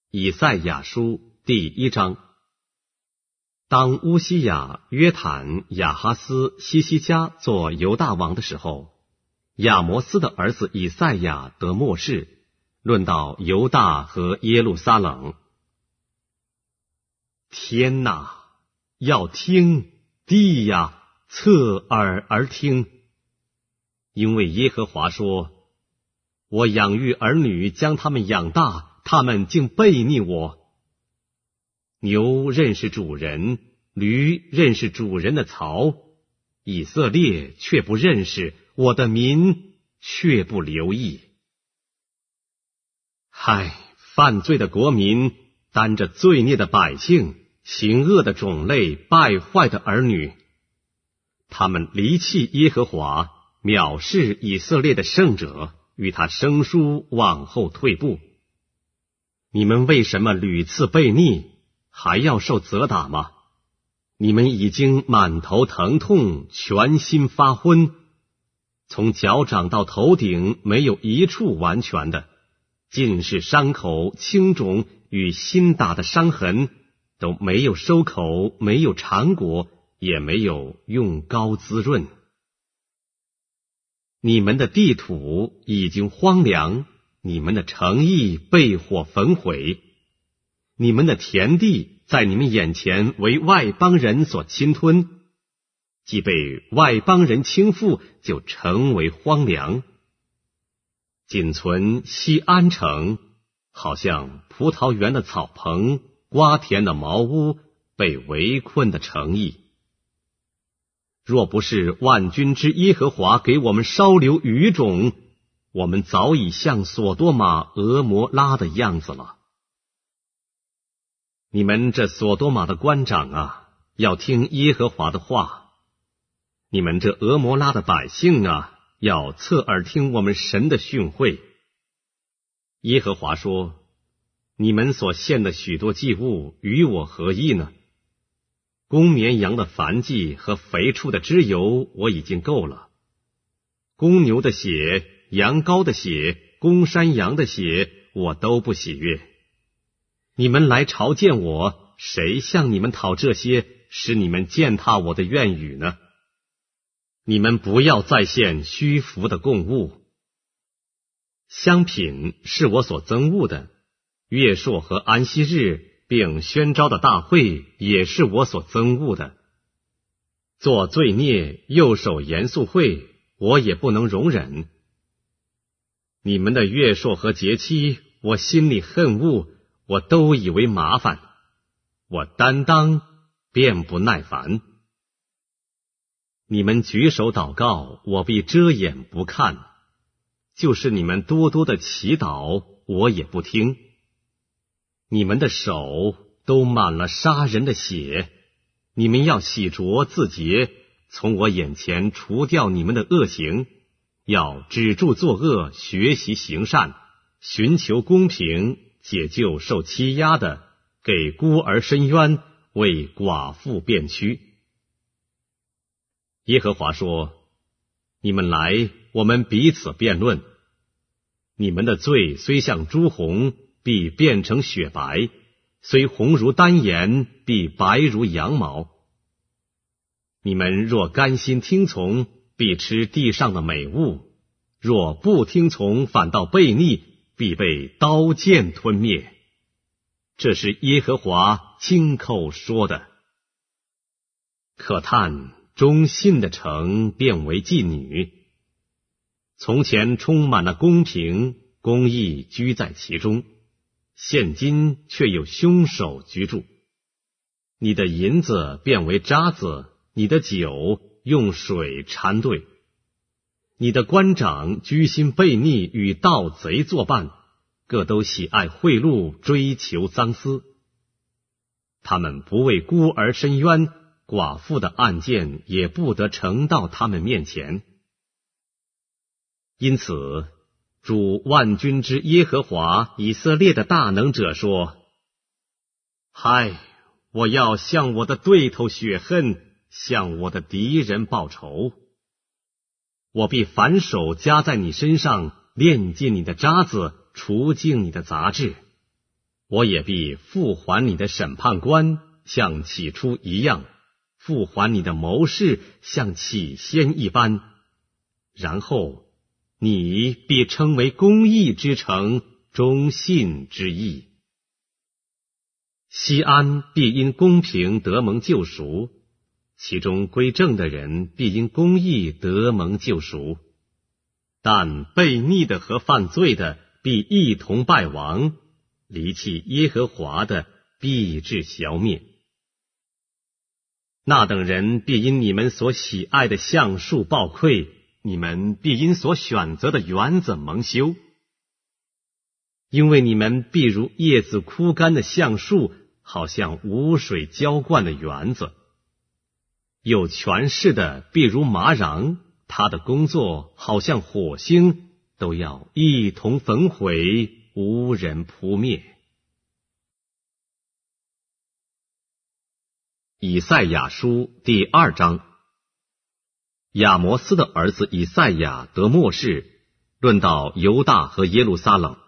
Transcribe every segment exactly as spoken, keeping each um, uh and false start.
以赛亚书第一章。当乌西雅、约坦、亚哈斯、西西家做犹大王的时候，亚摩斯的儿子以赛亚得末世，论到犹大和耶路撒冷。天哪，要听；地呀，侧耳而听。因为耶和华说，我养育儿女，将他们养大，他们竟背逆我。牛认识主人，驴认识主人的槽，以色列却不认识，我的民却不留意。嗨，犯罪的国民，担着罪孽的百姓，行恶的种类，败坏的儿女，他们离弃耶和华，藐视以色列的圣者，与他生疏，往后退步。你们为什么屡次悖逆，还要受责打吗？你们已经满头疼痛，全心发昏，从脚掌到头顶没有一处完全的，尽是伤口、青肿与新打的伤痕，都没有收口，没有尝果，也没有用膏滋润。你们的地土已经荒凉，你们的城邑被火焚毁，你们的田地在你们眼前为外邦人所侵吞，既被外邦人倾覆，就成为荒凉。仅存西安城，好像葡萄园的草棚，瓜田的茅屋，被围困的城邑。若不是万军之耶和华给我们稍留余种，我们早已像索多玛、俄摩拉的样子了。你们这索多玛的官长啊，要听耶和华的话；你们这俄摩拉的百姓啊，要侧耳听我们神的训诲。耶和华说：你们所献的许多祭物与我何异呢？公绵羊的燔祭和肥畜的脂油我已经够了，公牛的血、羊羔的血、公山羊的血我都不喜悦。你们来朝见我，谁向你们讨这些，使你们践踏我的愿语呢？你们不要再献虚浮的供物。香品是我所憎恶的，月朔和安息日并宣召的大会也是我所憎恶的。做罪孽又守严肃会，我也不能容忍。你们的月朔和节期，我心里恨恶，我都以为麻烦，我担当便不耐烦。你们举手祷告，我必遮掩不看；就是你们多多的祈祷，我也不听。你们的手都满了杀人的血，你们要洗濯自洁，从我眼前除掉你们的恶行，要止住作恶，学习行善，寻求公平，解救受欺压的，给孤儿伸冤，为寡妇辩屈。耶和华说：你们来，我们彼此辩论。你们的罪虽像朱红，必变成雪白；虽红如丹颜，必白如羊毛。你们若甘心听从，必吃地上的美物；若不听从，反倒悖逆，必被刀剑吞灭。这是耶和华亲口说的。可叹忠信的城变为妓女，从前充满了公平，公义居在其中，现今却有凶手居住。你的银子变为渣子，你的酒用水掺兑。你的官长居心悖逆，与盗贼作伴，各都喜爱贿赂，追求赃私。他们不为孤儿伸冤，寡妇的案件也不得呈到他们面前。因此主万军之耶和华以色列的大能者说：嗨，我要向我的对头雪恨，向我的敌人报仇。我必反手加在你身上，炼尽你的渣子，除尽你的杂质。 我也必复还你的审判官，像起初一样，复还你的谋士，像起先一般。然后你必称为公义之城，忠信之义。西安必因公平得蒙救赎，其中归正的人必因公义得蒙救赎。但悖逆的和犯罪的必一同败亡，离弃耶和华的必致消灭。那等人必因你们所喜爱的橡树暴溃，你们必因所选择的园子蒙羞。因为你们必如叶子枯干的橡树，好像无水浇灌的园子。有权势的必如麻瓤，他的工作好像火星，都要一同焚毁，无人扑灭。以赛亚书第二章。亚摩斯的儿子以赛亚得默示，论到犹大和耶路撒冷。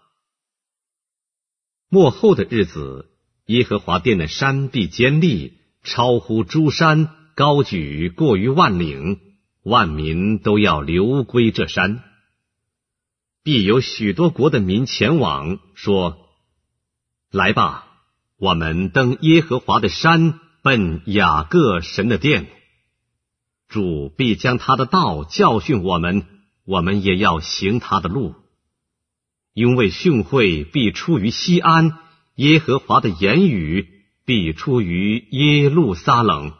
末后的日子，耶和华殿的山必坚立，超乎诸山，高举过于万岭，万民都要流归这山。必有许多国的民前往，说：来吧，我们登耶和华的山，奔雅各神的殿。主必将他的道教训我们，我们也要行他的路。因为训诲必出于西安，耶和华的言语必出于耶路撒冷。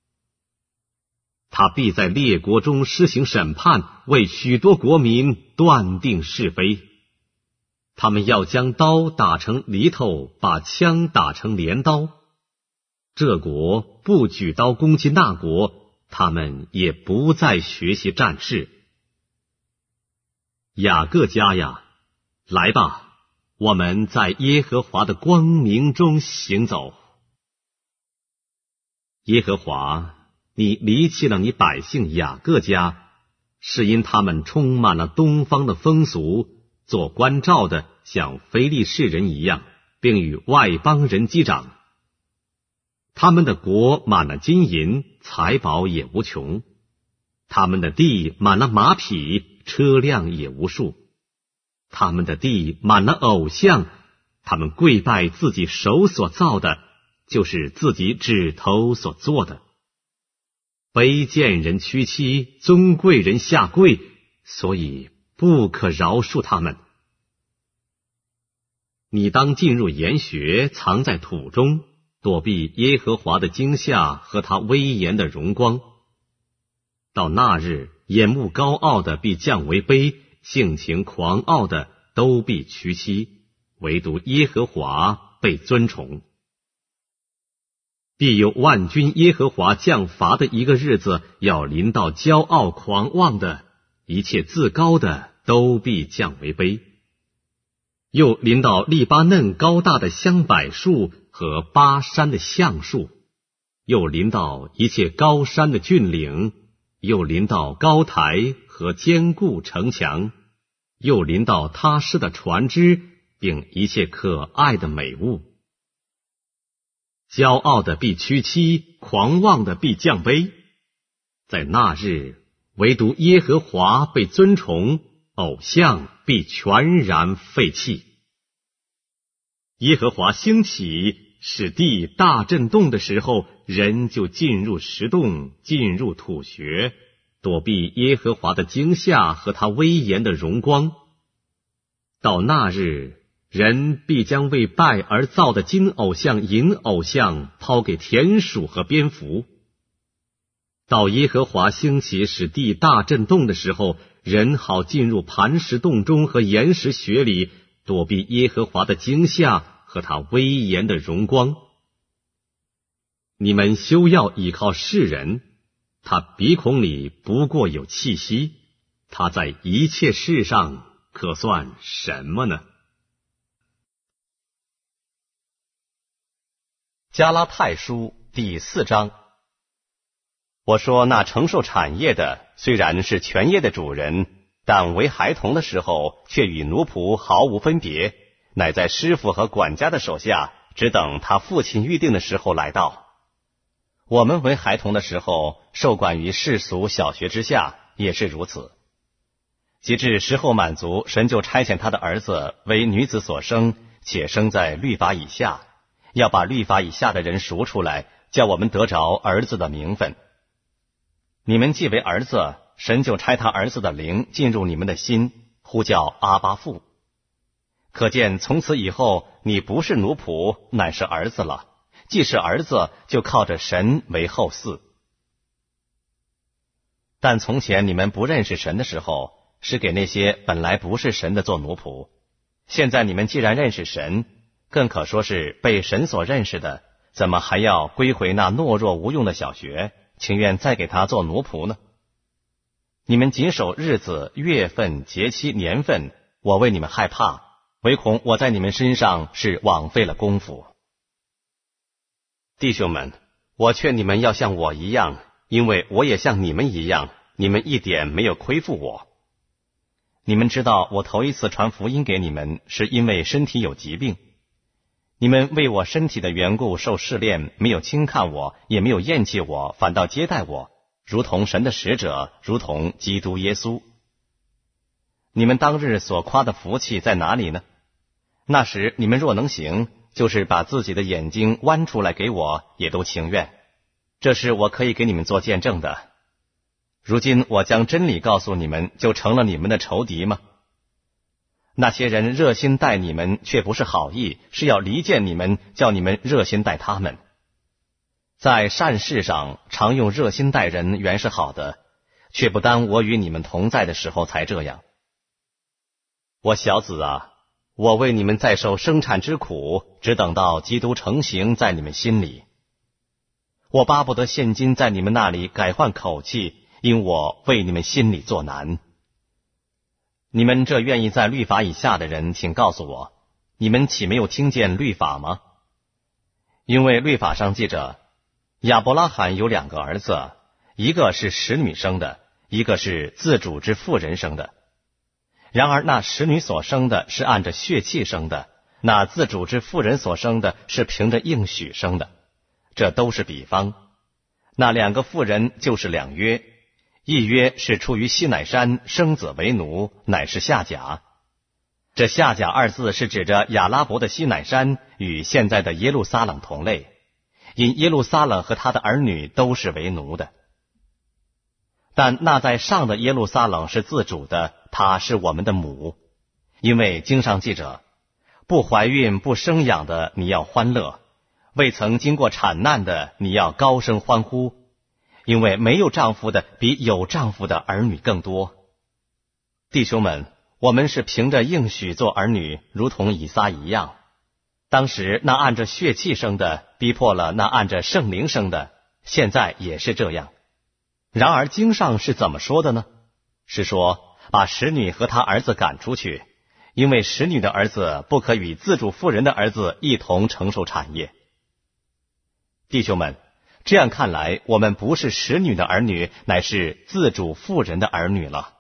他必在列国中施行审判，为许多国民断定是非。他们要将刀打成犁头，把枪打成镰刀。这国不举刀攻击那国，他们也不再学习战事。雅各家呀，来吧，我们在耶和华的光明中行走。耶和华，你离弃了你百姓雅各家，是因他们充满了东方的风俗，做关照的像非利士人一样，并与外邦人击掌。他们的国满了金银，财宝也无穷；他们的地满了马匹，车辆也无数；他们的地满了偶像，他们跪拜自己手所造的，就是自己指头所做的。卑贱人屈膝，尊贵人下跪，所以不可饶恕他们。你当进入岩穴，藏在土中，躲避耶和华的惊吓和他威严的荣光。到那日，眼目高傲的必降为卑，性情狂傲的都必屈膝，唯独耶和华被尊崇。必有万军耶和华降罚的一个日子，要临到骄傲狂妄的，一切自高的都必降为卑。又临到利巴嫩高大的香柏树和巴山的橡树，又临到一切高山的峻岭，又临到高台和坚固城墙，又临到他施的船只，并一切可爱的美物。骄傲的必屈膝，狂妄的必降卑。在那日，唯独耶和华被尊崇，偶像必全然废弃。耶和华兴起，使地大震动的时候，人就进入石洞，进入土穴，躲避耶和华的惊吓和他威严的荣光。到那日，人必将为拜而造的金偶像、银偶像抛给田鼠和蝙蝠。到耶和华兴起使地大震动的时候，人好进入磐石洞中和岩石穴里，躲避耶和华的惊吓和他威严的荣光。你们休要倚靠世人，他鼻孔里不过有气息，他在一切事上可算什么呢？ 加拉太书第四章。我说那承受产业的虽然是全业的主人，但为孩童的时候却与奴仆毫无分别， 乃在师傅和管家的手下，只等他父亲预定的时候来到。我们为孩童的时候，受管于世俗小学之下，也是如此。及至时候满足，神就差遣他的儿子为女子所生，且生在律法以下，要把律法以下的人赎出来，叫我们得着儿子的名分。你们既为儿子，神就差他儿子的灵进入你们的心，呼叫阿爸父。可见从此以后，你不是奴仆，乃是儿子了。既是儿子，就靠着神为后嗣。但从前你们不认识神的时候，是给那些本来不是神的做奴仆。现在你们既然认识神，更可说是被神所认识的，怎么还要归回那懦弱无用的小学，情愿再给他做奴仆呢？你们谨守日子、月份、节期、年份，我为你们害怕，唯恐我在你们身上是枉费了功夫。弟兄们，我劝你们要像我一样，因为我也像你们一样，你们一点没有亏负我。你们知道我头一次传福音给你们，是因为身体有疾病。你们为我身体的缘故受试炼，没有轻看我，也没有厌弃我，反倒接待我，如同神的使者，如同基督耶稣。你们当日所夸的福气在哪里呢？那时你们若能行，就是把自己的眼睛剜出来给我，也都情愿。这是我可以给你们做见证的。如今我将真理告诉你们，就成了你们的仇敌吗？那些人热心待你们，却不是好意，是要离间你们，叫你们热心待他们。在善事上常用热心待人，原是好的，却不当我与你们同在的时候才这样。我小子啊，我为你们再受生产之苦，只等到基督成形在你们心里。我巴不得现今在你们那里改换口气，因我为你们心里作难。你们这愿意在律法以下的人，请告诉我，你们岂没有听见律法吗？因为律法上记着，亚伯拉罕有两个儿子，一个是使女生的，一个是自主之妇人生的。然而那使女所生的是按着血气生的，那自主之妇人所生的是凭着应许生的。这都是比方。那两个妇人就是两约，一约是出于西乃山，生子为奴，乃是夏甲。这夏甲二字是指着亚拉伯的西乃山，与现在的耶路撒冷同类，因耶路撒冷和他的儿女都是为奴的。但那在上的耶路撒冷是自主的，她是我们的母。因为经上记着，不怀孕不生养的你要欢乐，未曾经过产难的你要高声欢呼，因为没有丈夫的比有丈夫的儿女更多。弟兄们，我们是凭着应许做儿女，如同以撒一样。当时那按着血气生的逼迫了那按着圣灵生的，现在也是这样。然而经上是怎么说的呢？是说把使女和她儿子赶出去，因为使女的儿子不可与自主妇人的儿子一同承受产业。弟兄们，这样看来，我们不是使女的儿女，乃是自主妇人的儿女了。